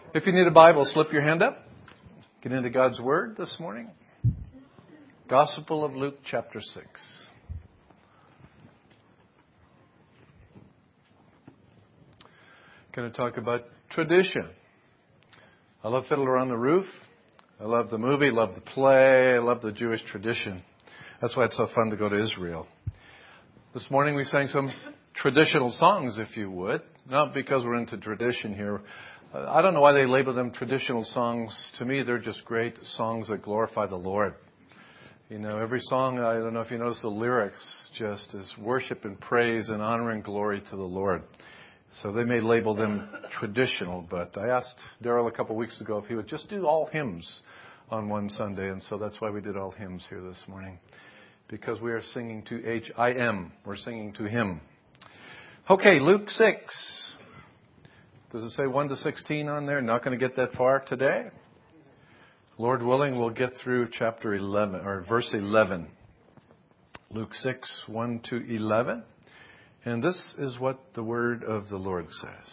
If you need a Bible, slip your hand up. Get into God's Word this morning. Gospel of Luke, chapter 6. Going to talk about tradition. I love Fiddler on the Roof. I love the movie, love the play, I love the Jewish tradition. That's why it's so fun to go to Israel. This morning we sang some traditional songs, if you would. Not because we're into tradition here. I don't know why they label them traditional songs. To me, they're just great songs that glorify the Lord. You know, every song, I don't know if you notice the lyrics, just is worship and praise and honor and glory to the Lord. So they may label them traditional, but I asked Darrell a couple of weeks ago if he would just do all hymns on one Sunday, and so that's why we did all hymns here this morning. Because we are singing to H-I-M. We're singing to Him. Okay, Luke 6. Does it say 1 to 16 on there? Not going to get that far today. Lord willing, we'll get through chapter 11, or verse 11. Luke 6, 1 to 11. And this is what the word of the Lord says.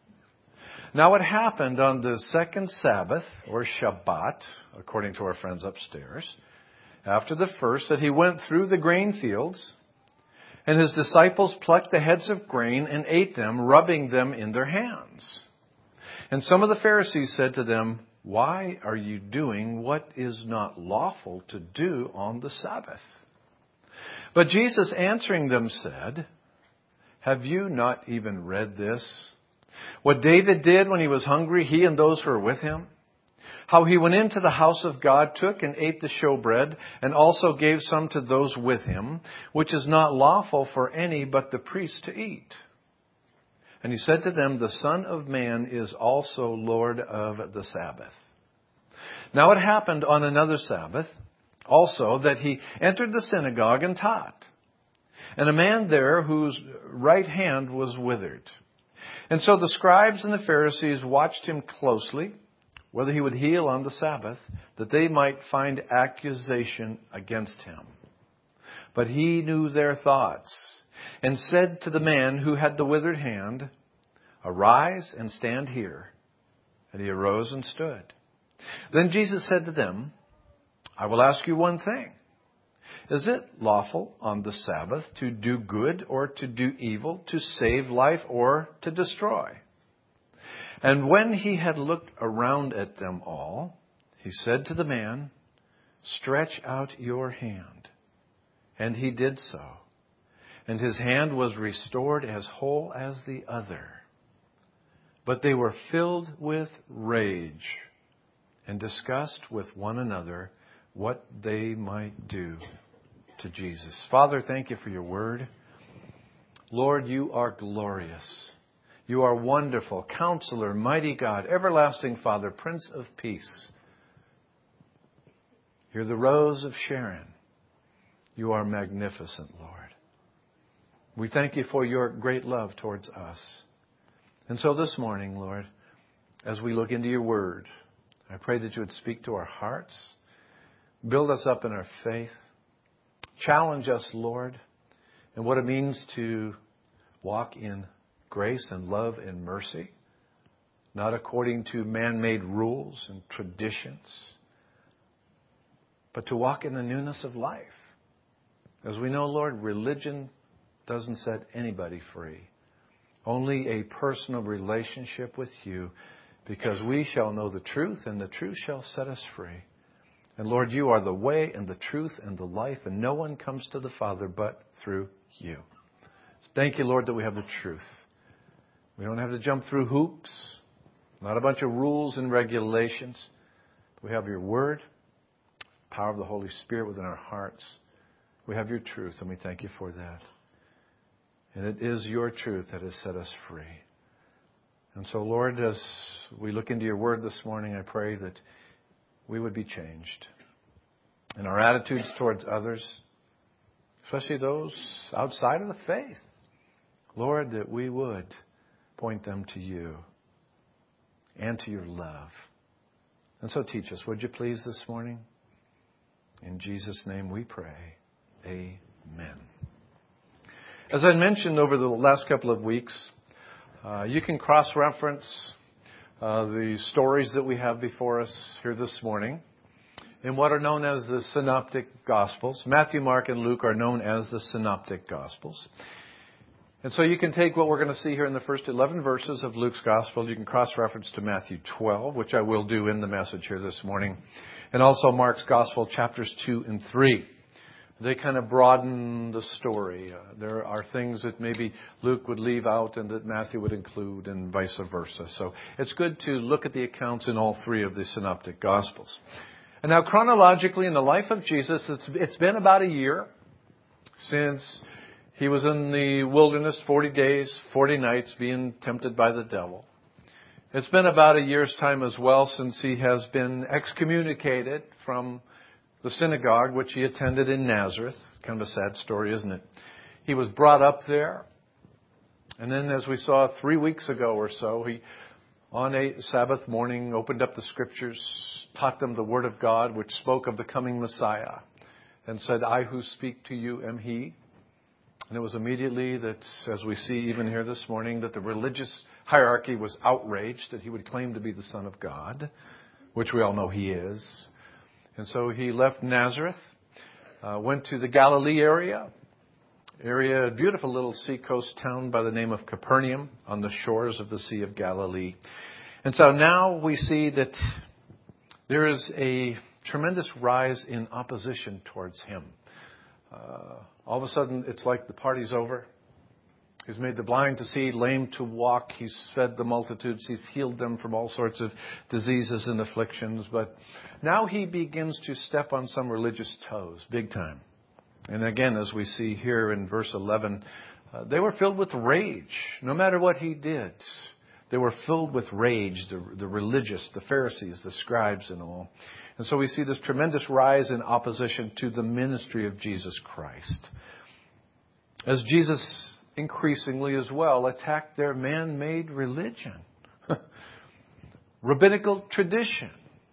Now it happened on the second Sabbath, or Shabbat, according to our friends upstairs, after the first, that he went through the grain fields, and his disciples plucked the heads of grain and ate them, rubbing them in their hands. And some of the Pharisees said to them, "Why are you doing what is not lawful to do on the Sabbath?" But Jesus answering them said, "Have you not even read this? What David did when he was hungry, he and those who were with him? How he went into the house of God, took and ate the showbread, and also gave some to those with him, which is not lawful for any but the priest to eat. And he said to them, the Son of Man is also Lord of the Sabbath. Now it happened on another Sabbath also that he entered the synagogue and taught. And a man there whose right hand was withered. And so the scribes and the Pharisees watched him closely, whether he would heal on the Sabbath, that they might find accusation against him. But he knew their thoughts, and said to the man who had the withered hand, "Arise and stand here." And he arose and stood. Then Jesus said to them, "I will ask you one thing. Is it lawful on the Sabbath to do good or to do evil, to save life or to destroy?" And when he had looked around at them all, he said to the man, "Stretch out your hand." And he did so. And his hand was restored as whole as the other. But they were filled with rage and discussed with one another what they might do to Jesus. Father, thank you for your word. Lord, you are glorious. You are wonderful, Counselor, mighty God, everlasting Father, Prince of Peace. You're the Rose of Sharon. You are magnificent, Lord. We thank you for your great love towards us. And so this morning, Lord, as we look into your word, I pray that you would speak to our hearts, build us up in our faith, challenge us, Lord, in what it means to walk in grace and love and mercy, not according to man-made rules and traditions, but to walk in the newness of life. As we know, Lord, religion doesn't set anybody free. Only a personal relationship with you, because we shall know the truth, and the truth shall set us free. And Lord, you are the way and the truth and the life, and no one comes to the Father but through you. Thank you, Lord, that we have the truth. We don't have to jump through hoops, not a bunch of rules and regulations. We have your word, power of the Holy Spirit within our hearts. We have your truth, and we thank you for that. And it is your truth that has set us free. And so, Lord, as we look into your word this morning, I pray that we would be changed in our attitudes towards others, especially those outside of the faith. Lord, that we would point them to you and to your love. And so teach us, would you please, this morning? In Jesus' name we pray. Amen. As I mentioned over the last couple of weeks, you can cross-reference the stories that we have before us here this morning in what are known as the Synoptic Gospels. Matthew, Mark, and Luke are known as the Synoptic Gospels. And so you can take what we're going to see here in the first 11 verses of Luke's Gospel. You can cross-reference to Matthew 12, which I will do in the message here this morning. And also Mark's Gospel, chapters 2 and 3. They kind of broaden the story. There are things that maybe Luke would leave out and that Matthew would include, and vice versa. So it's good to look at the accounts in all three of the Synoptic Gospels. And now chronologically in the life of Jesus, it's been about a year since he was in the wilderness 40 days, 40 nights being tempted by the devil. It's been about a year's time as well since he has been excommunicated from the synagogue which he attended in Nazareth. Kind of a sad story, isn't it? He was brought up there. And then as we saw 3 weeks ago or so, he, on a Sabbath morning, opened up the Scriptures, taught them the Word of God, which spoke of the coming Messiah, and said, "I who speak to you am He." And it was immediately that, as we see even here this morning, that the religious hierarchy was outraged that he would claim to be the Son of God, which we all know he is. And so he left Nazareth, went to the Galilee area, a beautiful little seacoast town by the name of Capernaum on the shores of the Sea of Galilee. And so now we see that there is a tremendous rise in opposition towards him. All of a sudden, it's like the party's over. He's made the blind to see, lame to walk. He's fed the multitudes. He's healed them from all sorts of diseases and afflictions. But now he begins to step on some religious toes, big time. And again, as we see here in verse 11, they were filled with rage. No matter what he did, they were filled with rage, the religious, the Pharisees, the scribes and all. And so we see this tremendous rise in opposition to the ministry of Jesus Christ. As Jesus increasingly as well attacked their man-made religion, rabbinical tradition.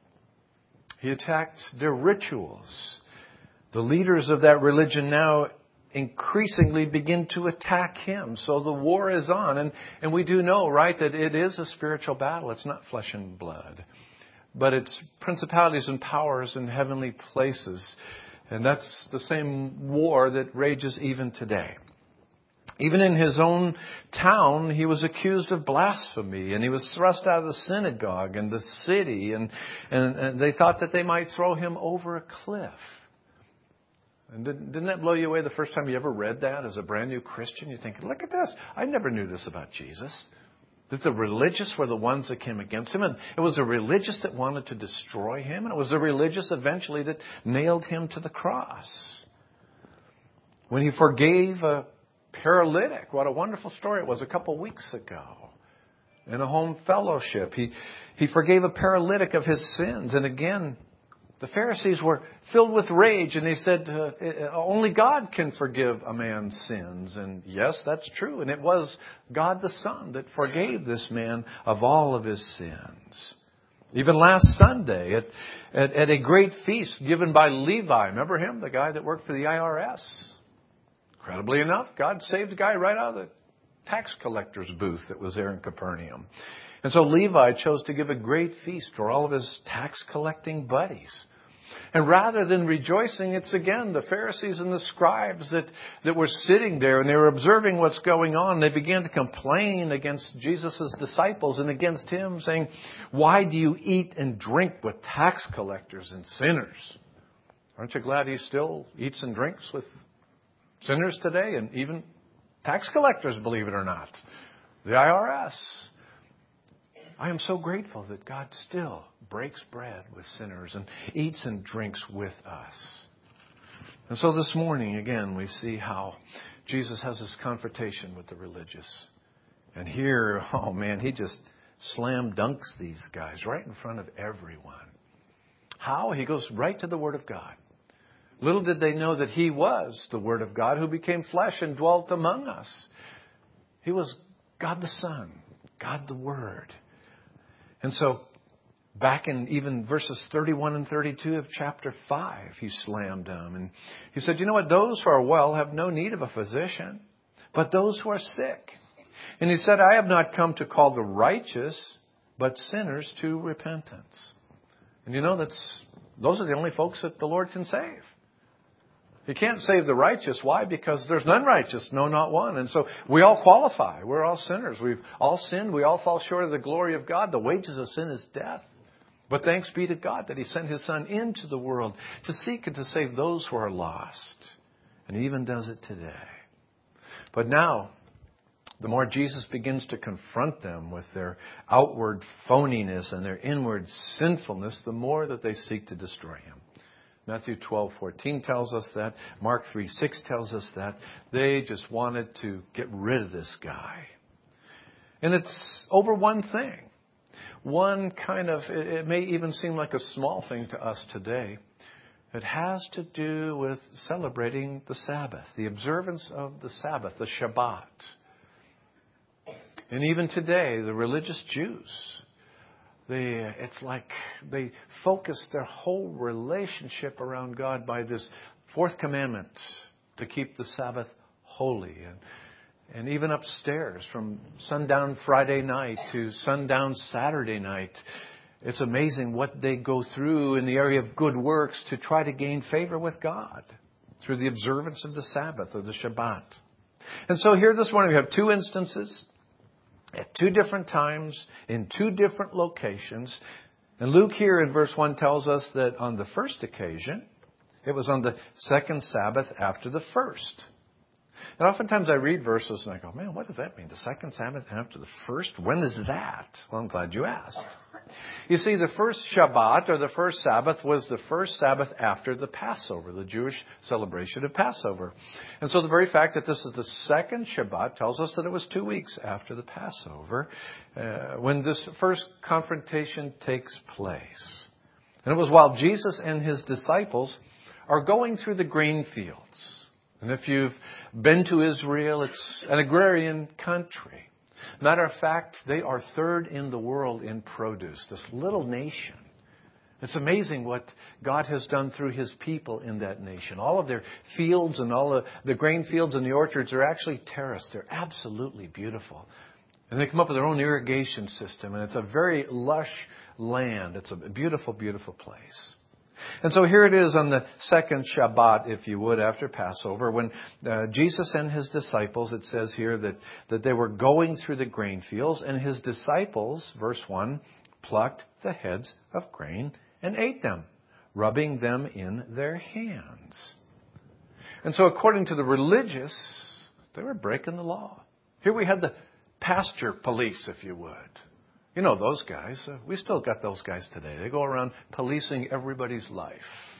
He attacked their rituals. The leaders of that religion now increasingly begin to attack him. So the war is on. And we do know, right, that it is a spiritual battle. It's not flesh and blood. But it's principalities and powers in heavenly places. And that's the same war that rages even today. Even in his own town, he was accused of blasphemy, and he was thrust out of the synagogue and the city, and they thought that they might throw him over a cliff. And didn't that blow you away the first time you ever read that as a brand new Christian? You think, look at this. I never knew this about Jesus. That the religious were the ones that came against him, and it was the religious that wanted to destroy him, and it was the religious eventually that nailed him to the cross. When he forgave a paralytic. What a wonderful story it was a couple weeks ago in a home fellowship. He forgave a paralytic of his sins. And again, the Pharisees were filled with rage, and they said, only God can forgive a man's sins. And yes, that's true. And it was God the Son that forgave this man of all of his sins. Even last Sunday at a great feast given by Levi. Remember him, the guy that worked for the IRS? Incredibly enough, God saved a guy right out of the tax collector's booth that was there in Capernaum. And so Levi chose to give a great feast for all of his tax collecting buddies. And rather than rejoicing, it's again the Pharisees and the scribes that were sitting there and they were observing what's going on. They began to complain against Jesus' disciples and against him, saying, "Why do you eat and drink with tax collectors and sinners?" Aren't you glad he still eats and drinks with sinners today, and even tax collectors, believe it or not, the IRS. I am so grateful that God still breaks bread with sinners and eats and drinks with us. And so this morning, again, we see how Jesus has this confrontation with the religious. And here, oh man, he just slam dunks these guys right in front of everyone. How? He goes right to the Word of God. Little did they know that he was the Word of God who became flesh and dwelt among us. He was God the Son, God the Word. And so back in even verses 31 and 32 of chapter 5, he slammed them. And he said, you know what? Those who are well have no need of a physician, but those who are sick. And he said, I have not come to call the righteous, but sinners to repentance. And you know, those are the only folks that the Lord can save. He can't save the righteous. Why? Because there's none righteous, no, not one. And so we all qualify. We're all sinners. We've all sinned. We all fall short of the glory of God. The wages of sin is death. But thanks be to God that He sent His Son into the world to seek and to save those who are lost. And He even does it today. But now, the more Jesus begins to confront them with their outward phoniness and their inward sinfulness, the more that they seek to destroy Him. Matthew 12:14 tells us that. Mark 3:6 tells us that. They just wanted to get rid of this guy. And it's over one thing. One kind of, it may even seem like a small thing to us today. It has to do with celebrating the Sabbath, the observance of the Sabbath, the Shabbat. And even today, the religious Jews, it's like they focus their whole relationship around God by this fourth commandment to keep the Sabbath holy. And even upstairs, from sundown Friday night to sundown Saturday night, it's amazing what they go through in the area of good works to try to gain favor with God through the observance of the Sabbath or the Shabbat. And so here this morning we have two instances at two different times in two different locations. And Luke here in verse 1 tells us that on the first occasion, it was on the second Sabbath after the first. And oftentimes I read verses and I go, man, what does that mean? The second Sabbath after the first? When is that? Well, I'm glad you asked. You see, the first Shabbat or the first Sabbath was the first Sabbath after the Passover, the Jewish celebration of Passover. And so the very fact that this is the second Shabbat tells us that it was 2 weeks after the Passover when this first confrontation takes place. And it was while Jesus and His disciples are going through the grain fields. And if you've been to Israel, it's an agrarian country. Matter of fact, they are third in the world in produce, this little nation. It's amazing what God has done through His people in that nation. All of their fields and all the grain fields and the orchards are actually terraced. They're absolutely beautiful. And they come up with their own irrigation system. And it's a very lush land. It's a beautiful, beautiful place. And so here it is on the second Shabbat, if you would, after Passover, when Jesus and His disciples, it says here that they were going through the grain fields, and His disciples, verse 1, plucked the heads of grain and ate them, rubbing them in their hands. And so according to the religious, they were breaking the law. Here we had the pasture police, if you would. You know those guys. We still got those guys today. They go around policing everybody's life.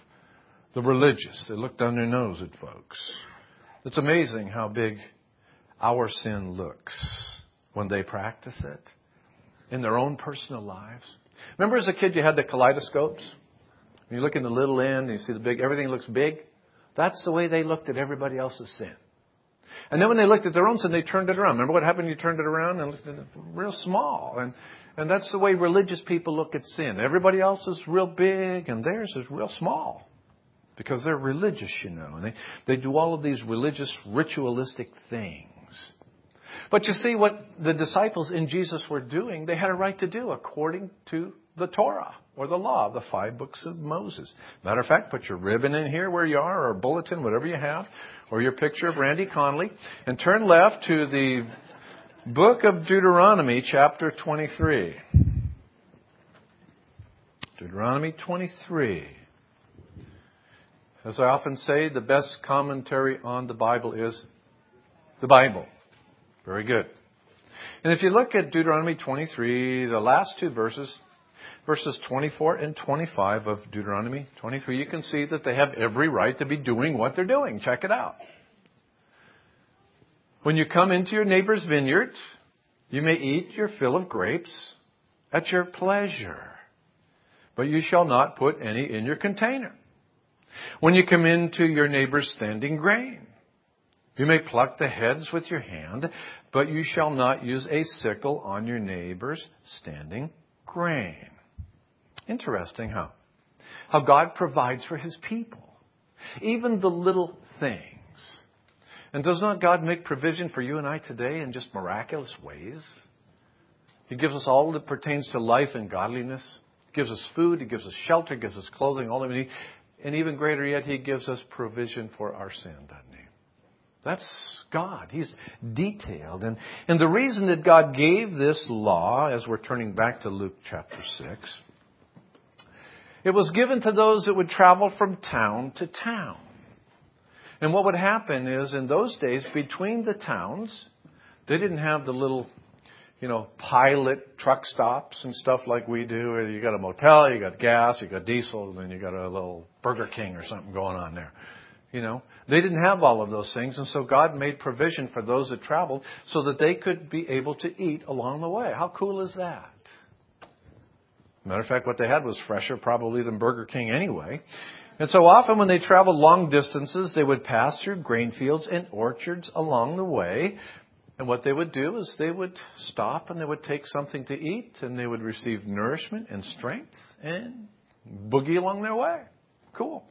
The religious, they look down their nose at folks. It's amazing how big our sin looks when they practice it in their own personal lives. Remember as a kid you had the kaleidoscopes? You look in the little end and you see the big, everything looks big. That's the way they looked at everybody else's sin. And then when they looked at their own sin, they turned it around. Remember what happened? You turned it around and looked at it real small. And that's the way religious people look at sin. Everybody else is real big and theirs is real small. Because they're religious, you know. And they do all of these religious, ritualistic things. But you see what the disciples in Jesus were doing, they had a right to do according to the Torah or the law, the 5 books of Moses. Matter of fact, put your ribbon in here where you are, or a bulletin, whatever you have, or your picture of Randy Conley, and turn left to the book of Deuteronomy, chapter 23. Deuteronomy 23. As I often say, the best commentary on the Bible is the Bible. Very good. And if you look at Deuteronomy 23, the last 2 verses 24 and 25 of Deuteronomy 23, you can see that they have every right to be doing what they're doing. Check it out. When you come into your neighbor's vineyard, you may eat your fill of grapes at your pleasure, but you shall not put any in your container. When you come into your neighbor's standing grain, you may pluck the heads with your hand, but you shall not use a sickle on your neighbor's standing grain. Interesting, huh? How God provides for His people. Even the little things. And does not God make provision for you and I today in just miraculous ways? He gives us all that pertains to life and godliness. He gives us food. He gives us shelter. He gives us clothing, all that we need. And even greater yet, He gives us provision for our sin, doesn't He? That's God. He's detailed. And the reason that God gave this law, as we're turning back to Luke chapter 6, it was given to those that would travel from town to town. And what would happen is, in those days, between the towns, they didn't have the little, pilot truck stops and stuff like we do. You got a motel, you got gas, you got diesel, and then you got a little Burger King or something going on there. They didn't have all of those things, and so God made provision for those that traveled so that they could be able to eat along the way. How cool is that? Matter of fact, what they had was fresher probably than Burger King anyway. And so often when they traveled long distances, they would pass through grain fields and orchards along the way. And what they would do is they would stop and they would take something to eat, and they would receive nourishment and strength and boogie along their way. Cool.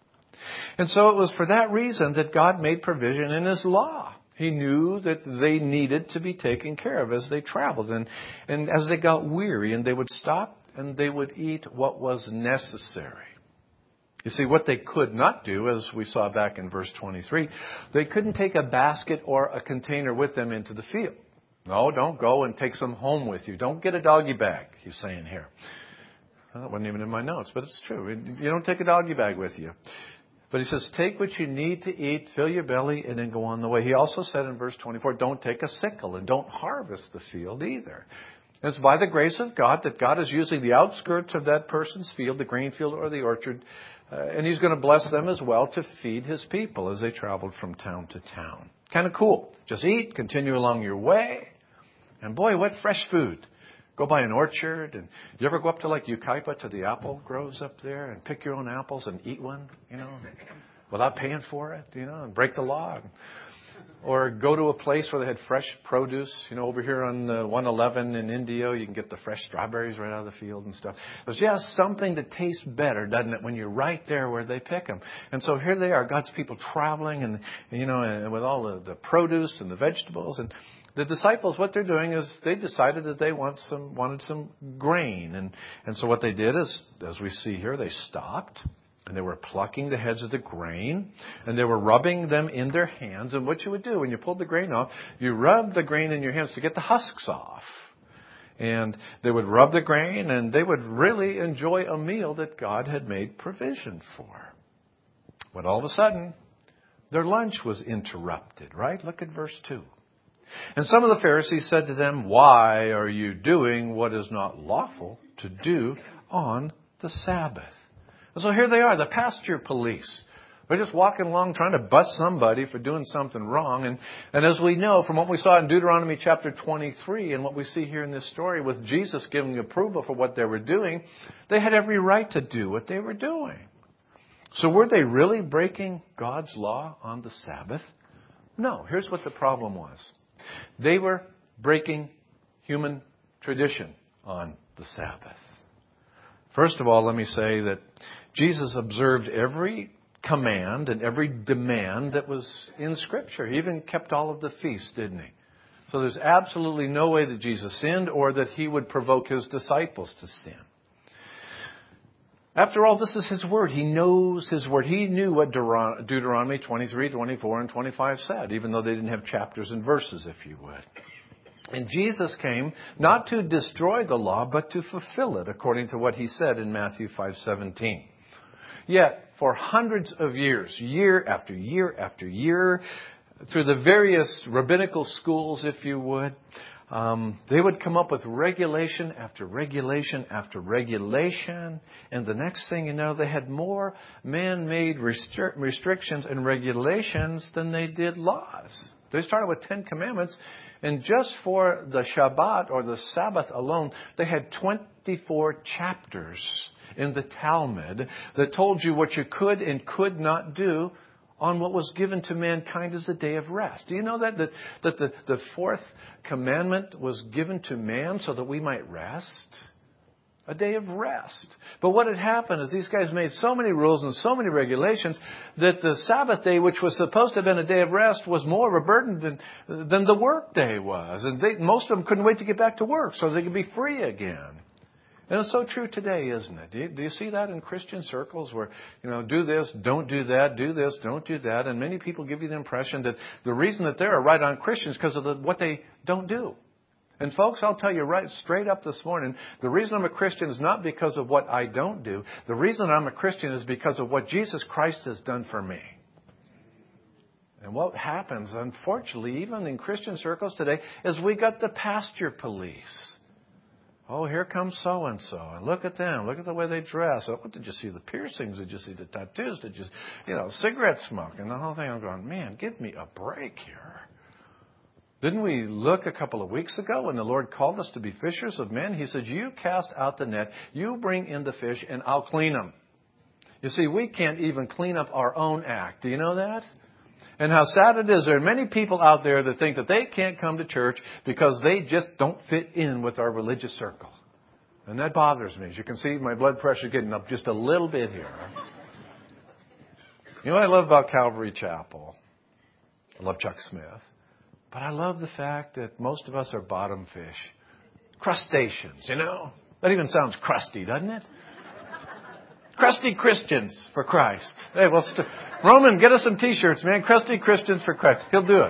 And so it was for that reason that God made provision in His law. He knew that they needed to be taken care of as they traveled. And as they got weary, and they would stop and they would eat what was necessary. You see, what they could not do, as we saw back in verse 23, they couldn't take a basket or a container with them into the field. No, don't go and take some home with you. Don't get a doggy bag, He's saying here. That wasn't even in my notes, but it's true. You don't take a doggy bag with you. But He says, take what you need to eat, fill your belly, and then go on the way. He also said in verse 24, don't take a sickle and don't harvest the field either. And it's by the grace of God that God is using the outskirts of that person's field, the grain field or the orchard, and He's going to bless them as well to feed His people as they traveled from town to town. Kind of cool. Just eat, continue along your way. And boy, what fresh food. Go by an orchard, and you ever go up to like Yucaipa to the apple groves up there and pick your own apples and eat one, without paying for it, and break the law? Or go to a place where they had fresh produce, over here on 111 in Indio, you can get the fresh strawberries right out of the field and stuff. There's just something that tastes better, doesn't it, when you're right there where they pick them. And so here they are, God's people traveling and with all the produce and the vegetables. And the disciples, what they're doing is they decided that they wanted some grain. And so what they did is, as we see here, they stopped. And they were plucking the heads of the grain, and they were rubbing them in their hands. And what you would do when you pulled the grain off, you rub the grain in your hands to get the husks off. And they would rub the grain, and they would really enjoy a meal that God had made provision for. But all of a sudden, their lunch was interrupted, right? Look at verse 2. And some of the Pharisees said to them, why are you doing what is not lawful to do on the Sabbath? So here they are, the pasture police. They're just walking along trying to bust somebody for doing something wrong. And as we know from what we saw in Deuteronomy chapter 23 and what we see here in this story with Jesus giving approval for what they were doing, they had every right to do what they were doing. So were they really breaking God's law on the Sabbath? No. Here's what the problem was. They were breaking human tradition on the Sabbath. First of all, let me say that Jesus observed every command and every demand that was in Scripture. He even kept all of the feasts, didn't He? So there's absolutely no way that Jesus sinned or that He would provoke His disciples to sin. After all, this is His Word. He knows His Word. He knew what Deuteronomy 23, 24, and 25 said, even though they didn't have chapters and verses, if you would. And Jesus came not to destroy the law, but to fulfill it, according to what He said in Matthew 5:17. Yet, for hundreds of years, year after year after year, through the various rabbinical schools, if you would, they would come up with regulation after regulation after regulation. And the next thing you know, they had more man-made restrictions and regulations than they did laws. They started with 10 commandments. And just for the Shabbat or the Sabbath alone, they had 24 chapters in the Talmud that told you what you could and could not do on what was given to mankind as a day of rest. Do you know that the fourth commandment was given to man so that we might rest? A day of rest. But what had happened is these guys made so many rules and so many regulations that the Sabbath day, which was supposed to have been a day of rest, was more of a burden than the work day was. And most of them couldn't wait to get back to work so they could be free again. And it's so true today, isn't it? Do you see that in Christian circles where, do this, don't do that, do this, don't do that. And many people give you the impression that the reason that they're right on Christians is because of what they don't do. And folks, I'll tell you right straight up this morning, the reason I'm a Christian is not because of what I don't do. The reason I'm a Christian is because of what Jesus Christ has done for me. And what happens, unfortunately, even in Christian circles today, is we got the pasture police. Oh, here comes so-and-so. And look at them. Look at the way they dress. Oh, did you see the piercings? Did you see the tattoos? Did you, cigarette smoke? And the whole thing. I'm going, man, give me a break here. Didn't we look a couple of weeks ago when the Lord called us to be fishers of men? He said, you cast out the net, you bring in the fish, and I'll clean them. You see, we can't even clean up our own act. Do you know that? And how sad it is, there are many people out there that think that they can't come to church because they just don't fit in with our religious circle. And that bothers me. As you can see, my blood pressure getting up just a little bit here. You know what I love about Calvary Chapel? I love Chuck Smith. But I love the fact that most of us are bottom fish. Crustaceans, That even sounds crusty, doesn't it? Crusty Christians for Christ. Hey, Roman, get us some T-shirts, man. Crusty Christians for Christ. He'll do it.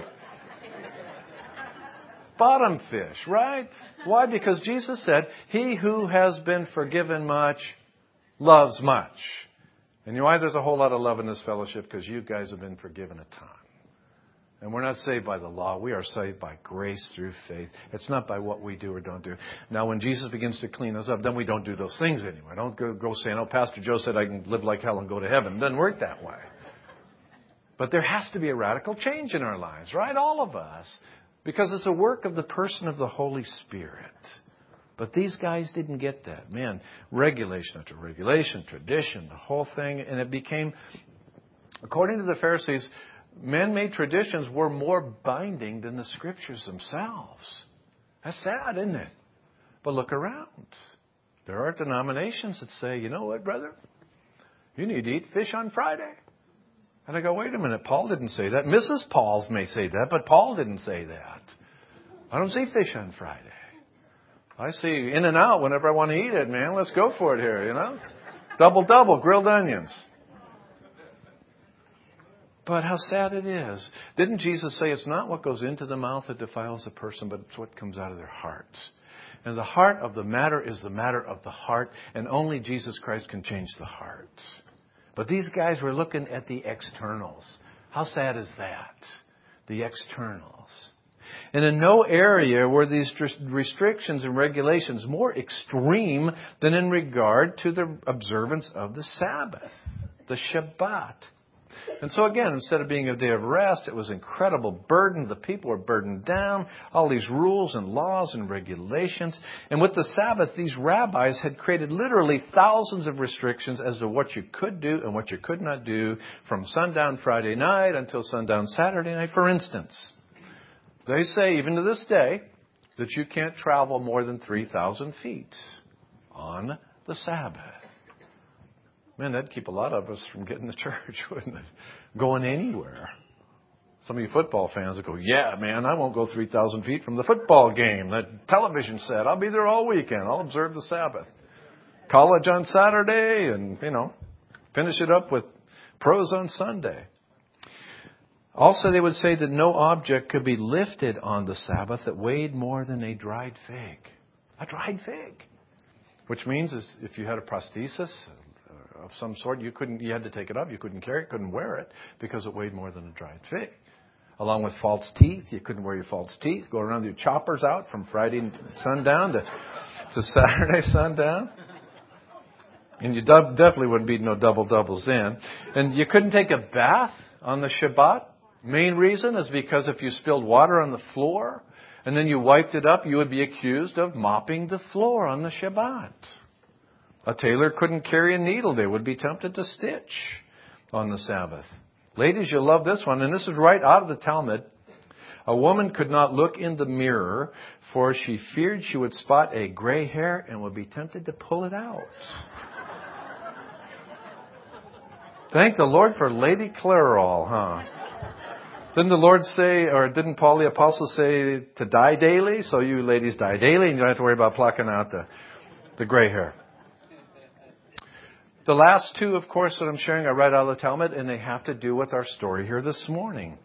Bottom fish, right? Why? Because Jesus said, he who has been forgiven much loves much. And you know why there's a whole lot of love in this fellowship? Because you guys have been forgiven a ton. And we're not saved by the law. We are saved by grace through faith. It's not by what we do or don't do. Now, when Jesus begins to clean us up, then we don't do those things anymore. Don't go saying, Pastor Joe said I can live like hell and go to heaven. It doesn't work that way. But there has to be a radical change in our lives, right? All of us. Because it's a work of the person of the Holy Spirit. But these guys didn't get that. Man, regulation after regulation, tradition, the whole thing. And it became, according to the Pharisees, man-made traditions were more binding than the Scriptures themselves. That's sad, isn't it? But look around. There are denominations that say, you know what, brother? You need to eat fish on Friday. And I go, wait a minute, Paul didn't say that. Mrs. Paul's may say that, but Paul didn't say that. I don't see fish on Friday. I see In-N-Out whenever I want to eat it, man. Let's go for it here, Double, grilled onions. But how sad it is. Didn't Jesus say it's not what goes into the mouth that defiles a person, but it's what comes out of their hearts? And the heart of the matter is the matter of the heart, and only Jesus Christ can change the heart. But these guys were looking at the externals. How sad is that? The externals. And in no area were these restrictions and regulations more extreme than in regard to the observance of the Sabbath, the Shabbat. And so again, instead of being a day of rest, it was incredible burden. The people were burdened down, all these rules and laws and regulations. And with the Sabbath, these rabbis had created literally thousands of restrictions as to what you could do and what you could not do from sundown Friday night until sundown Saturday night. For instance, they say, even to this day, that you can't travel more than 3,000 feet on the Sabbath. Man, that'd keep a lot of us from getting to church, wouldn't it? Going anywhere. Some of you football fans will go, yeah, man, I won't go 3,000 feet from the football game. That television set, I'll be there all weekend. I'll observe the Sabbath. College on Saturday and, finish it up with pros on Sunday. Also, they would say that no object could be lifted on the Sabbath that weighed more than a dried fig. A dried fig. Which means if you had a prosthesis of some sort, you had to take it up. You couldn't carry it, couldn't wear it because it weighed more than a dried fig. Along with false teeth, you couldn't wear your false teeth. Go around with your choppers out from Friday sundown to Saturday sundown. And you definitely wouldn't be no double-doubles then. And you couldn't take a bath on the Shabbat. Main reason is because if you spilled water on the floor and then you wiped it up, you would be accused of mopping the floor on the Shabbat. A tailor couldn't carry a needle. They would be tempted to stitch on the Sabbath. Ladies, you'll love this one, and this is right out of the Talmud. A woman could not look in the mirror, for she feared she would spot a gray hair and would be tempted to pull it out. Thank the Lord for Lady Clairol, huh? Didn't the Lord say, or didn't Paul the Apostle say to die daily? So you ladies die daily and you don't have to worry about plucking out the gray hair. The last two, of course, that I'm sharing are right out of the Talmud, and they have to do with our story here this morning.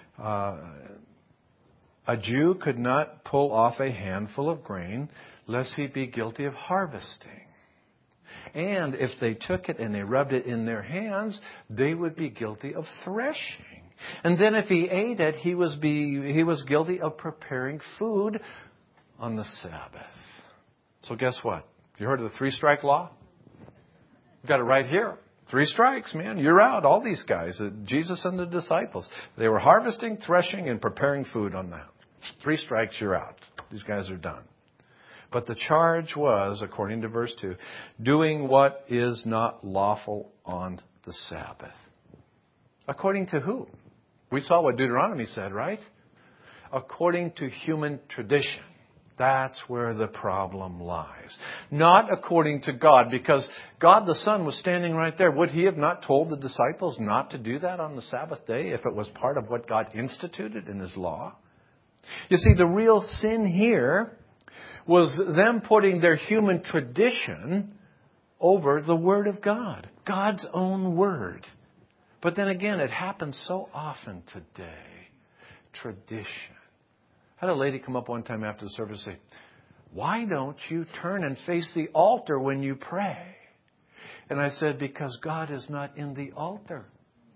A Jew could not pull off a handful of grain lest he be guilty of harvesting. And if they took it and they rubbed it in their hands, they would be guilty of threshing. And then if he ate it, he was guilty of preparing food on the Sabbath. So guess what? You heard of the 3-strike law? You've got it right here. 3 strikes, man. You're out. All these guys, Jesus and the disciples, they were harvesting, threshing, and preparing food on that. 3 strikes, you're out. These guys are done. But the charge was, according to verse 2, doing what is not lawful on the Sabbath. According to who? We saw what Deuteronomy said, right? According to human tradition. That's where the problem lies. Not according to God, because God the Son was standing right there. Would He have not told the disciples not to do that on the Sabbath day if it was part of what God instituted in His law? You see, the real sin here was them putting their human tradition over the Word of God, God's own Word. But then again, it happens so often today. Tradition. I had a lady come up one time after the service and say, why don't you turn and face the altar when you pray? And I said, because God is not in the altar.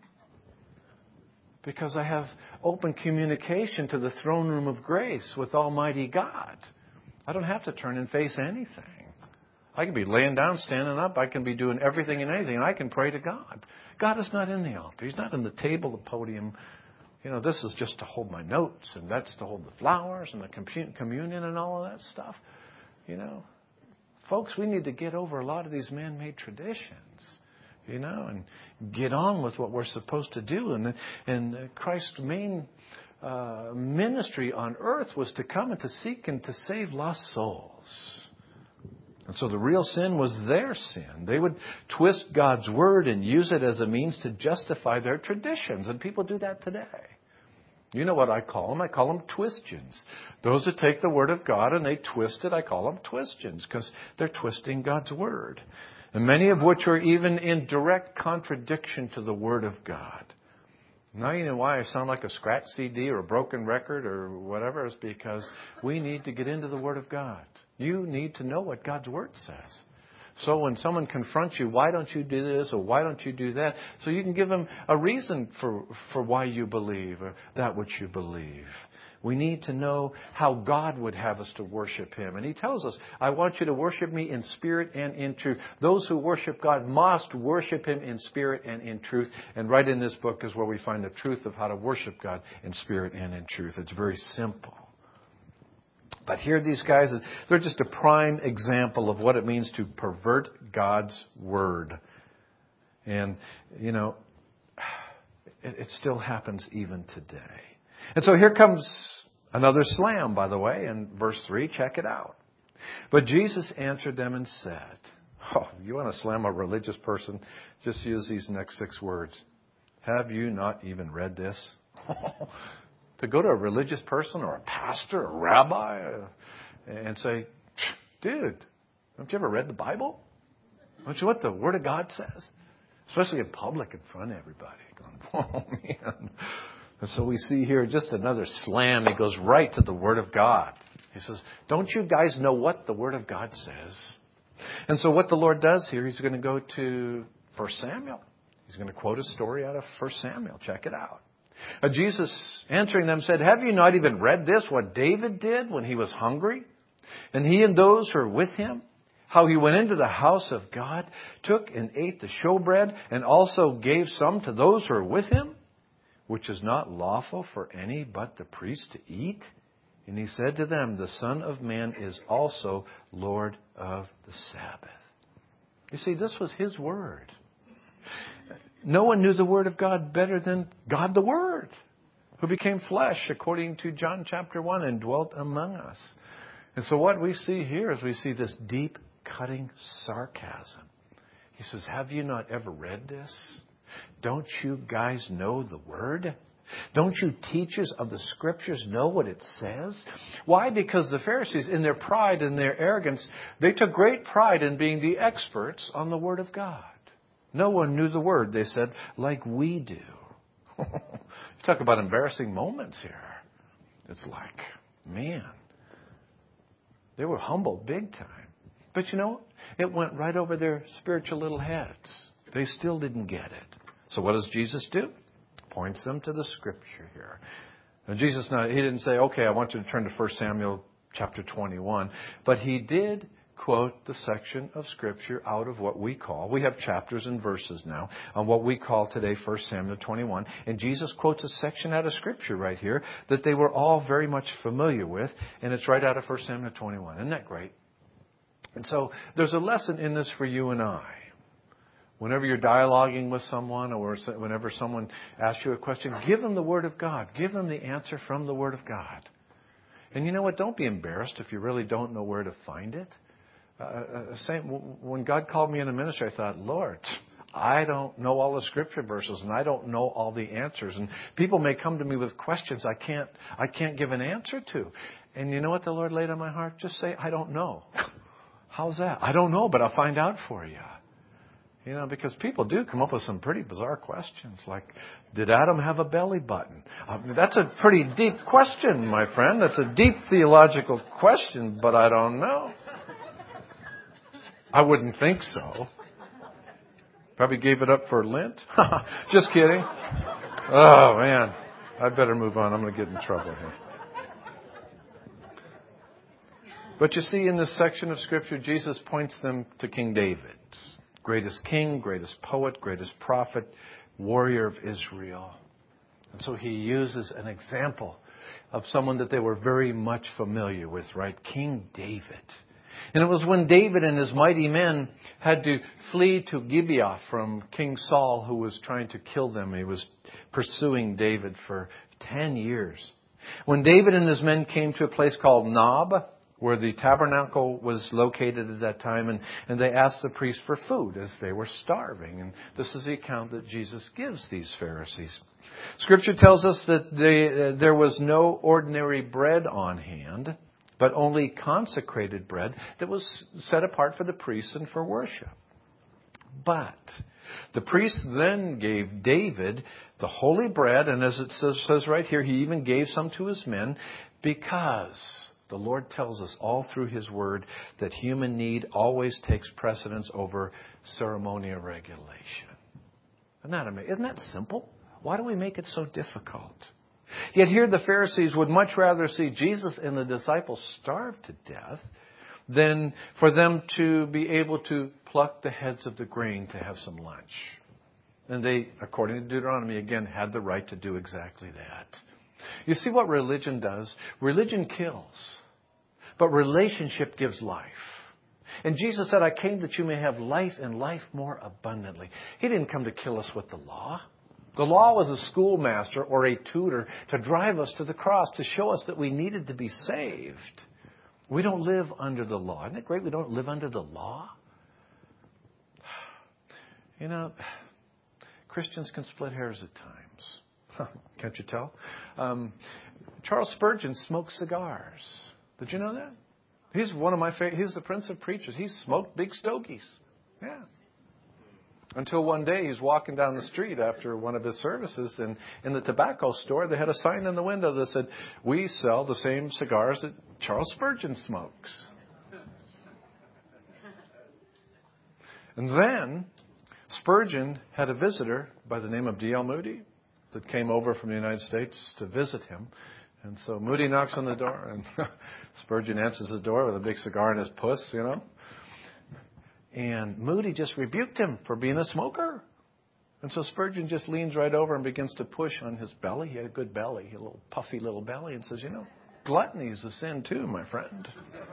Because I have open communication to the throne room of grace with Almighty God. I don't have to turn and face anything. I can be laying down, standing up. I can be doing everything and anything. And I can pray to God. God is not in the altar. He's not in the table, the podium. You know, this is just to hold my notes, and that's to hold the flowers and the communion and all of that stuff. You know, folks, we need to get over a lot of these man-made traditions, you know, and get on with what we're supposed to do. And Christ's main ministry on earth was to come and to seek and to save lost souls. And so the real sin was their sin. They would twist God's Word and use it as a means to justify their traditions. And people do that today. You know what I call them? I call them twistians. Those that take the Word of God and they twist it, I call them twistians because they're twisting God's Word. And many of which are even in direct contradiction to the Word of God. Now you know why I sound like a scratch CD or a broken record or whatever. It's because we need to get into the Word of God. You need to know what God's Word says. So when someone confronts you, why don't you do this or why don't you do that? So you can give them a reason for why you believe or that which you believe. We need to know how God would have us to worship Him. And He tells us, I want you to worship me in spirit and in truth. Those who worship God must worship Him in spirit and in truth. And right in this book is where we find the truth of how to worship God in spirit and in truth. It's very simple. But here these guys, they're just a prime example of what it means to pervert God's Word. And, you know, it still happens even today. And so here comes another slam, by the way, in verse 3. Check it out. But Jesus answered them and said, oh, you want to slam a religious person? Just use these next 6 words. Have you not even read this? To go to a religious person or a pastor or a rabbi and say, dude, don't you ever read the Bible? Don't you know what the Word of God says? Especially in public in front of everybody. Going, oh, man. And so we see here just another slam. He goes right to the Word of God. He says, don't you guys know what the Word of God says? And so what the Lord does here, He's going to go to 1 Samuel. He's going to quote a story out of 1 Samuel. Check it out. Jesus answering them said, have you not even read this, what David did when he was hungry? And he and those who were with him, how he went into the house of God, took and ate the showbread, and also gave some to those who were with him, which is not lawful for any but the priest to eat? And he said to them, the Son of Man is also Lord of the Sabbath. You see, this was His Word. No one knew the Word of God better than God the Word. who became flesh, according to John chapter 1, and dwelt among us. And so what we see here is we see this deep, cutting sarcasm. He says, have you not ever read this? Don't you guys know the Word? Don't you teachers of the Scriptures know what it says? Why? Because the Pharisees, in their pride and their arrogance, they took great pride in being the experts on the Word of God. No one knew the Word, they said, like we do. Talk about embarrassing moments here. It's like, man, they were humbled big time. But you know, it went right over their spiritual little heads. They still didn't get it. So what does Jesus do? Points them to the Scripture here. Now Jesus, he didn't say, okay, I want you to turn to 1 Samuel chapter 21. But he did quote the section of Scripture out of what we call, we have chapters and verses now, on what we call today 1 Samuel 21. And Jesus quotes a section out of Scripture right here that they were all very much familiar with. And it's right out of 1 Samuel 21. Isn't that great? And so there's a lesson in this for you and I. Whenever you're dialoguing with someone or whenever someone asks you a question, give them the Word of God. Give them the answer from the Word of God. And you know what? Don't be embarrassed if you really don't know where to find it. When God called me into ministry, I thought, Lord, I don't know all the Scripture verses and I don't know all the answers. And people may come to me with questions I can't give an answer to. And you know what the Lord laid on my heart? Just say, I don't know. How's that? I don't know, but I'll find out for you. You know, because people do come up with some pretty bizarre questions, like, did Adam have a belly button? That's a pretty deep question, my friend. That's a deep theological question, but I don't know. I wouldn't think so. Probably gave it up for Lent. Just kidding. Oh, man. I better move on. I'm going to get in trouble here. But you see, in this section of Scripture, Jesus points them to King David. Greatest king, greatest poet, greatest prophet, warrior of Israel. And so he uses an example of someone that they were very much familiar with, right? King David. And it was when David and his mighty men had to flee to Gibeah from King Saul, who was trying to kill them. He was pursuing David for 10 years. When David and his men came to a place called Nob, where the tabernacle was located at that time, and they asked the priest for food as they were starving. And this is the account that Jesus gives these Pharisees. Scripture tells us that there was no ordinary bread on hand, but only consecrated bread that was set apart for the priests and for worship. But the priest then gave David the holy bread, and as it says right here, he even gave some to his men, because the Lord tells us all through His Word that human need always takes precedence over ceremonial regulation. Isn't that amazing? Isn't that simple? Why do we make it so difficult? Yet here the Pharisees would much rather see Jesus and the disciples starve to death than for them to be able to pluck the heads of the grain to have some lunch. And they, according to Deuteronomy, again, had the right to do exactly that. You see what religion does? Religion kills, but relationship gives life. And Jesus said, I came that you may have life and life more abundantly. He didn't come to kill us with the law. The law was a schoolmaster or a tutor to drive us to the cross, to show us that we needed to be saved. We don't live under the law. Isn't it great we don't live under the law? You know, Christians can split hairs at times. Can't you tell? Charles Spurgeon smoked cigars. Did you know that? He's one of my favorite. He's the Prince of Preachers. He smoked big stogies. Yeah. Until one day he's walking down the street after one of his services, and in the tobacco store they had a sign in the window that said, "We sell the same cigars that Charles Spurgeon smokes." And then Spurgeon had a visitor by the name of D.L. Moody that came over from the United States to visit him. And so Moody knocks on the door, and Spurgeon answers the door with a big cigar in his puss, you know. And Moody just rebuked him for being a smoker. And so Spurgeon just leans right over and begins to push on his belly. He had a good belly, a little puffy little belly, and says, you know, gluttony is a sin too, my friend.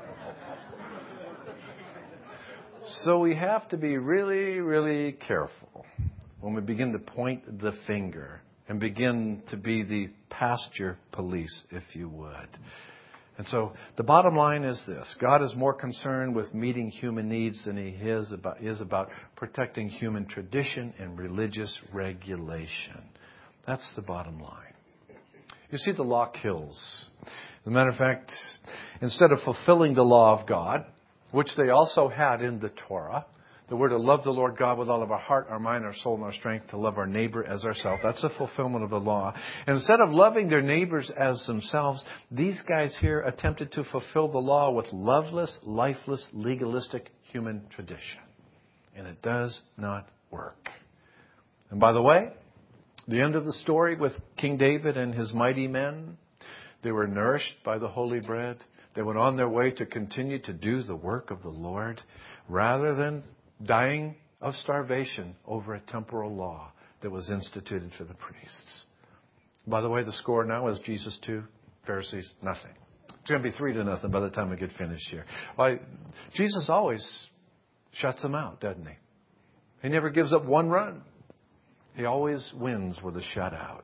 So we have to be really, really careful when we begin to point the finger and begin to be the pasture police, if you would. And so the bottom line is this. God is more concerned with meeting human needs than He is about protecting human tradition and religious regulation. That's the bottom line. You see, the law kills. As a matter of fact, instead of fulfilling the law of God, which they also had in the Torah, that we're to love the Lord God with all of our heart, our mind, our soul, and our strength, to love our neighbor as ourselves. That's a fulfillment of the law. And instead of loving their neighbors as themselves, these guys here attempted to fulfill the law with loveless, lifeless, legalistic human tradition. And it does not work. And by the way, the end of the story with King David and his mighty men, they were nourished by the holy bread. They went on their way to continue to do the work of the Lord rather than dying of starvation over a temporal law that was instituted for the priests. By the way, the score now is Jesus 2, Pharisees nothing. It's going to be 3-0 by the time we get finished here. Why, Jesus always shuts them out, doesn't He? He never gives up one run. He always wins with a shutout.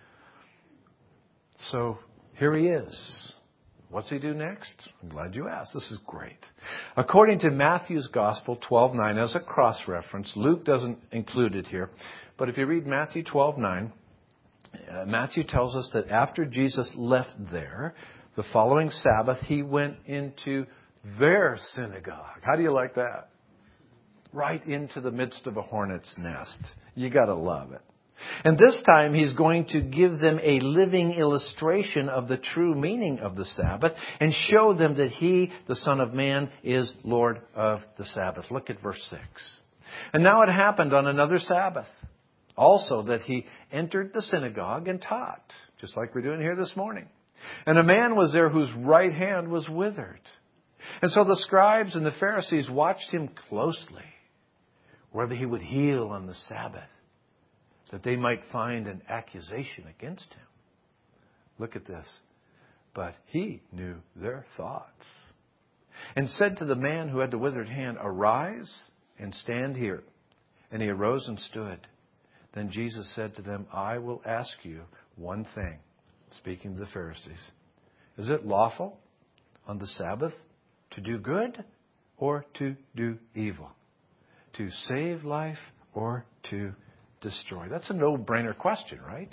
So here He is. What's He do next? I'm glad you asked. This is great. According to Matthew's Gospel 12:9, as a cross-reference, Luke doesn't include it here, but if you read Matthew 12:9, Matthew tells us that after Jesus left there, the following Sabbath, He went into their synagogue. How do you like that? Right into the midst of a hornet's nest. You got to love it. And this time He's going to give them a living illustration of the true meaning of the Sabbath and show them that He, the Son of Man, is Lord of the Sabbath. Look at verse 6. And now it happened on another Sabbath also that He entered the synagogue and taught, just like we're doing here this morning. And a man was there whose right hand was withered. And so the scribes and the Pharisees watched Him closely, whether He would heal on the Sabbath, that they might find an accusation against Him. Look at this. But He knew their thoughts and said to the man who had the withered hand, "Arise and stand here." And he arose and stood. Then Jesus said to them, "I will ask you one thing," speaking to the Pharisees. "Is it lawful on the Sabbath to do good or to do evil? To save life or to destroy?" That's a no-brainer question, right?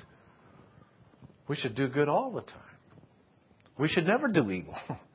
We should do good all the time. We should never do evil.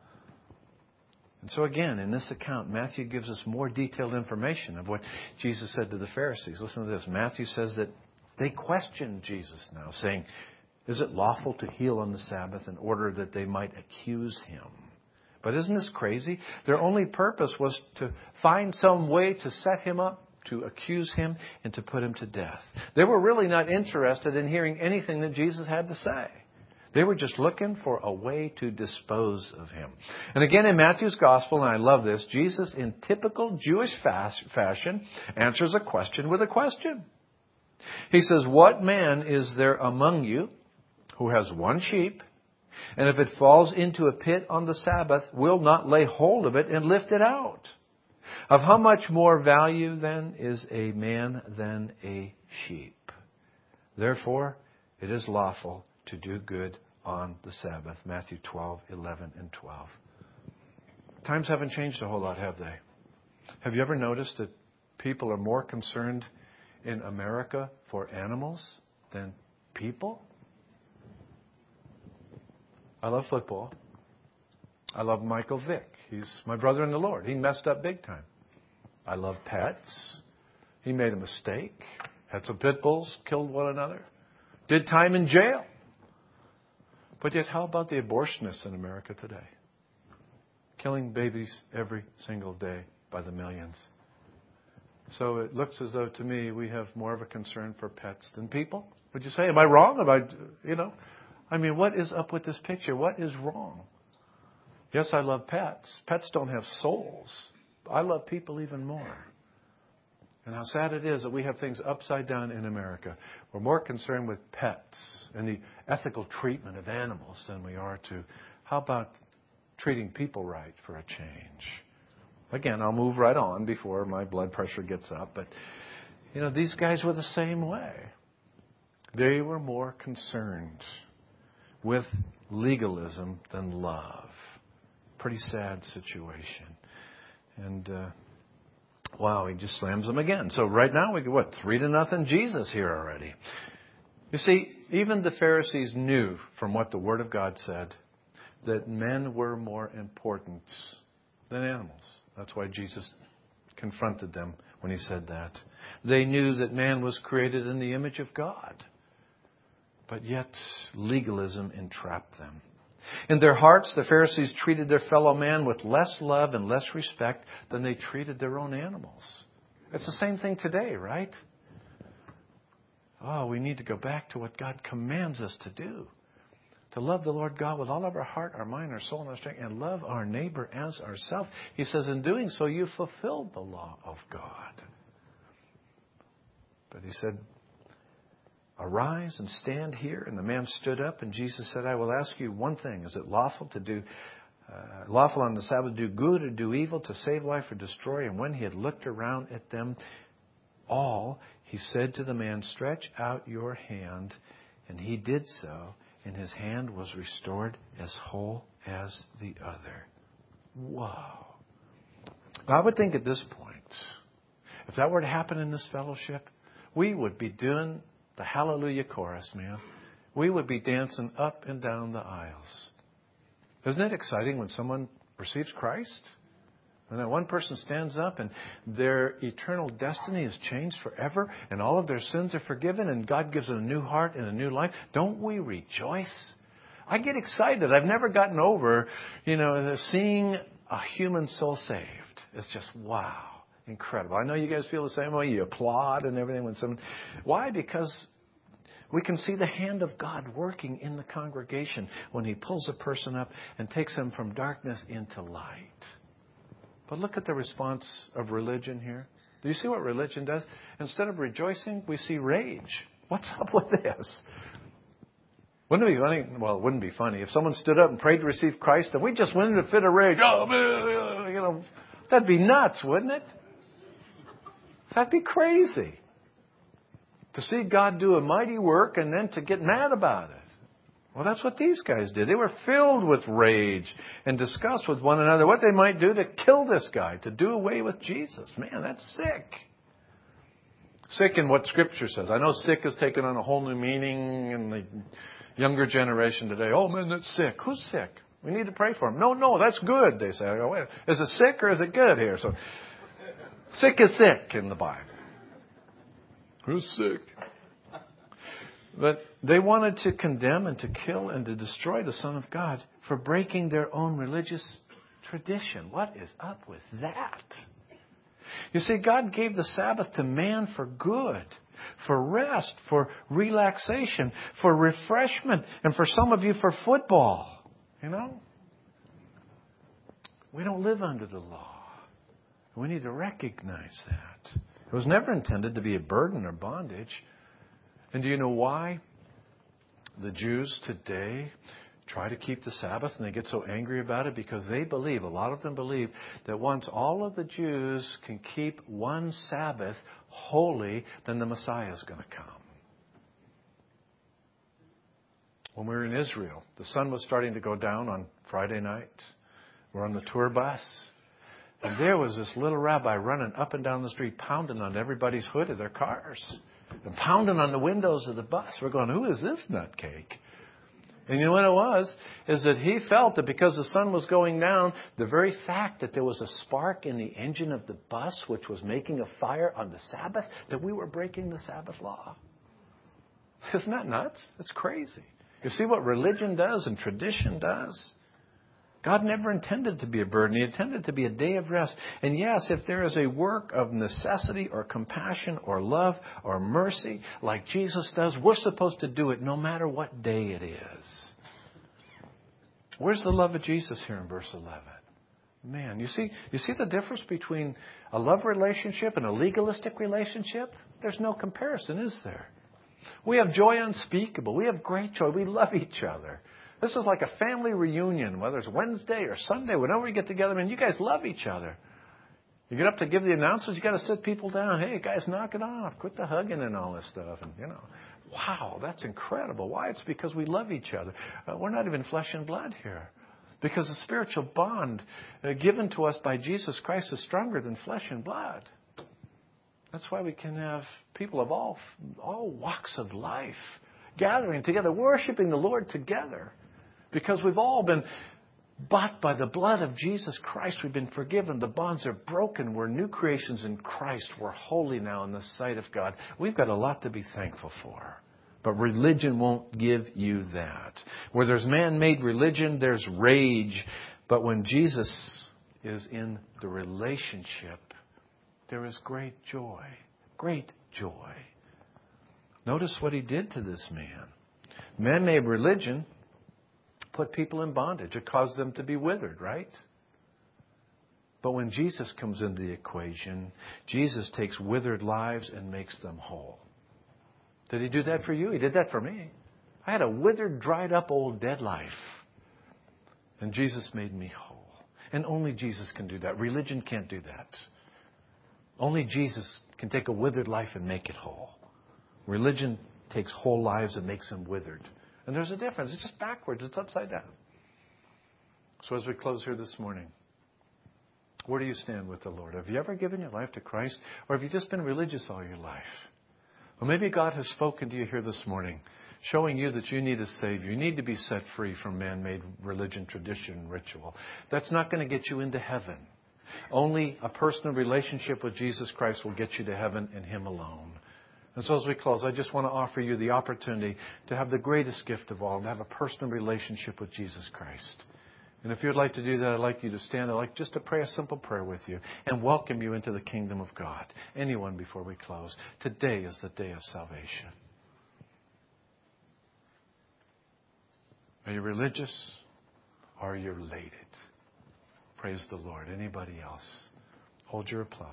And so again, in this account, Matthew gives us more detailed information of what Jesus said to the Pharisees. Listen to this. Matthew says that they questioned Jesus now, saying, "Is it lawful to heal on the Sabbath?" in order that they might accuse Him. But isn't this crazy? Their only purpose was to find some way to set Him up, to accuse Him, and to put Him to death. They were really not interested in hearing anything that Jesus had to say. They were just looking for a way to dispose of Him. And again, in Matthew's Gospel, and I love this, Jesus, in typical Jewish fashion, answers a question with a question. He says, "What man is there among you who has one sheep, and if it falls into a pit on the Sabbath, will not lay hold of it and lift it out? Of how much more value then is a man than a sheep? Therefore, it is lawful to do good on the Sabbath." Matthew 12:11 and 12. Times haven't changed a whole lot, have they? Have you ever noticed that people are more concerned in America for animals than people? I love football. I love Michael Vick. He's my brother in the Lord. He messed up big time. I love pets. He made a mistake. Had some pit bulls, killed one another. Did time in jail. But yet, how about the abortionists in America today? Killing babies every single day by the millions. So it looks as though, to me, we have more of a concern for pets than people. Would you say? Am I wrong? What is up with this picture? What is wrong? Yes, I love pets. Pets don't have souls. I love people even more. And how sad it is that we have things upside down in America. We're more concerned with pets and the ethical treatment of animals than we are to, how about treating people right for a change? Again, I'll move right on before my blood pressure gets up. But, these guys were the same way. They were more concerned with legalism than love. Pretty sad situation. And, wow, he just slams them again. So right now we get, 3-0 Jesus here already. You see, even the Pharisees knew from what the Word of God said that men were more important than animals. That's why Jesus confronted them when he said that. They knew that man was created in the image of God. But yet legalism entrapped them. In their hearts, the Pharisees treated their fellow man with less love and less respect than they treated their own animals. It's the same thing today, right? Oh, we need to go back to what God commands us to do. To love the Lord God with all of our heart, our mind, our soul, and our strength, and love our neighbor as ourselves. He says, in doing so, you fulfilled the law of God. But he said, arise and stand here. And the man stood up, and Jesus said, I will ask you one thing. Is it lawful on the Sabbath to do good or do evil, to save life or destroy? And when he had looked around at them all, he said to the man, stretch out your hand. And he did so, and his hand was restored as whole as the other. Whoa. Now, I would think at this point, if that were to happen in this fellowship, we would be doing the Hallelujah chorus, man. We would be dancing up and down the aisles. Isn't it exciting when someone receives Christ? And that one person stands up and their eternal destiny is changed forever and all of their sins are forgiven and God gives them a new heart and a new life. Don't we rejoice? I get excited. I've never gotten over, seeing a human soul saved. It's just, wow, incredible. I know you guys feel the same way. You applaud and everything when someone... Why? Because we can see the hand of God working in the congregation when He pulls a person up and takes them from darkness into light. But look at the response of religion here. Do you see what religion does? Instead of rejoicing, we see rage. What's up with this? Wouldn't it be funny? Well, it wouldn't be funny. If someone stood up and prayed to receive Christ and we just went into a fit of rage. Oh, that'd be nuts, wouldn't it? That'd be crazy. To see God do a mighty work and then to get mad about it. Well, that's what these guys did. They were filled with rage and discussed with one another what they might do to kill this guy, to do away with Jesus. Man, that's sick. Sick in what Scripture says. I know sick has taken on a whole new meaning in the younger generation today. Oh, man, that's sick. Who's sick? We need to pray for him. No, that's good, they say. I go, wait, is it sick or is it good here? So, sick is sick in the Bible. Who's sick? But they wanted to condemn and to kill and to destroy the Son of God for breaking their own religious tradition. What is up with that? You see, God gave the Sabbath to man for good, for rest, for relaxation, for refreshment, and for some of you for football. We don't live under the law. We need to recognize that. It was never intended to be a burden or bondage. And do you know why the Jews today try to keep the Sabbath and they get so angry about it? Because they believe, a lot of them believe, that once all of the Jews can keep one Sabbath holy, then the Messiah is going to come. When we were in Israel, the sun was starting to go down on Friday night. We're on the tour bus. And there was this little rabbi running up and down the street, pounding on everybody's hood of their cars. And pounding on the windows of the bus. We're going, who is this nutcake? And you know what it was? Is that he felt that because the sun was going down, the very fact that there was a spark in the engine of the bus, which was making a fire on the Sabbath, that we were breaking the Sabbath law. Isn't that nuts? That's crazy. You see what religion does and tradition does? God never intended to be a burden. He intended to be a day of rest. And yes, if there is a work of necessity or compassion or love or mercy like Jesus does, we're supposed to do it no matter what day it is. Where's the love of Jesus here in verse 11? Man, you see the difference between a love relationship and a legalistic relationship? There's no comparison, is there? We have joy unspeakable. We have great joy. We love each other. This is like a family reunion, whether it's Wednesday or Sunday, whenever we get together. Man, you guys love each other. You get up to give the announcements, you got to sit people down. Hey, guys, knock it off. Quit the hugging and all this stuff. And, Wow, that's incredible. Why? It's because we love each other. We're not even flesh and blood here. Because the spiritual bond given to us by Jesus Christ is stronger than flesh and blood. That's why we can have people of all walks of life gathering together, worshiping the Lord together. Because we've all been bought by the blood of Jesus Christ. We've been forgiven. The bonds are broken. We're new creations in Christ. We're holy now in the sight of God. We've got a lot to be thankful for. But religion won't give you that. Where there's man-made religion, there's rage. But when Jesus is in the relationship, there is great joy. Great joy. Notice what he did to this man. Man-made religion put people in bondage. It caused them to be withered, right? But when Jesus comes into the equation, Jesus takes withered lives and makes them whole. Did he do that for you? He did that for me. I had a withered, dried up, old, dead life. And Jesus made me whole. And only Jesus can do that. Religion can't do that. Only Jesus can take a withered life and make it whole. Religion takes whole lives and makes them withered. And there's a difference. It's just backwards. It's upside down. So as we close here this morning, where do you stand with the Lord? Have you ever given your life to Christ? Or have you just been religious all your life? Well, maybe God has spoken to you here this morning, showing you that you need a Savior. You need to be set free from man-made religion, tradition, ritual. That's not going to get you into heaven. Only a personal relationship with Jesus Christ will get you to heaven and Him alone. And so as we close, I just want to offer you the opportunity to have the greatest gift of all, to have a personal relationship with Jesus Christ. And if you'd like to do that, I'd like you to stand. I'd like just to pray a simple prayer with you and welcome you into the kingdom of God. Anyone before we close. Today is the day of salvation. Are you religious or are you related? Praise the Lord. Anybody else? Hold your applause.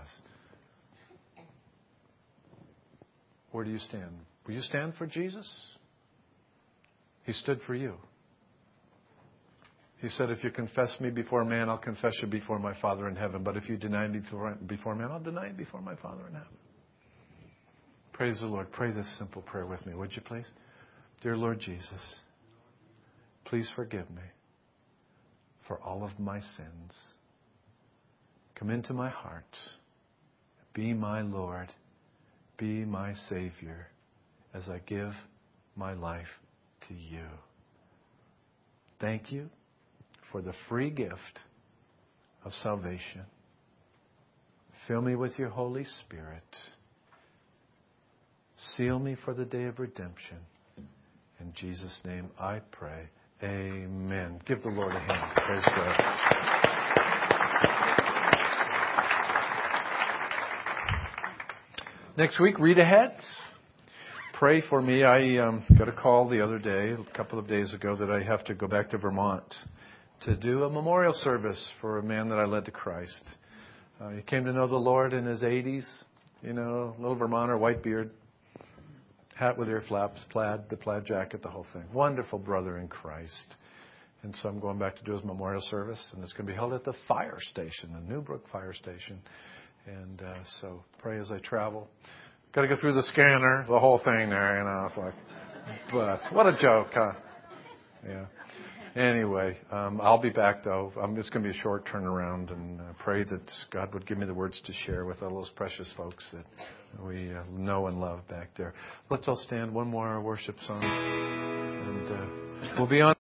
Where do you stand? Will you stand for Jesus? He stood for you. He said, if you confess me before man, I'll confess you before my Father in heaven. But if you deny me before man, I'll deny you before my Father in heaven. Praise the Lord. Pray this simple prayer with me, would you please? Dear Lord Jesus, please forgive me for all of my sins. Come into my heart. Be my Lord. Be my Savior as I give my life to you. Thank you for the free gift of salvation. Fill me with your Holy Spirit. Seal me for the day of redemption. In Jesus' name I pray. Amen. Give the Lord a hand. Praise God. Next week, read ahead. Pray for me. I got a call the other day, a couple of days ago, that I have to go back to Vermont to do a memorial service for a man that I led to Christ. He came to know the Lord in his 80s, little Vermonter, white beard, hat with ear flaps, the plaid jacket, the whole thing. Wonderful brother in Christ. And so I'm going back to do his memorial service, and it's going to be held at the fire station, the Newbrook Fire Station. And so pray as I travel. Got to go through the scanner, the whole thing there, It's like, but what a joke, huh? Yeah. Anyway, I'll be back though. It's going to be a short turnaround, and pray that God would give me the words to share with all those precious folks that we know and love back there. Let's all stand. One more worship song, and we'll be on.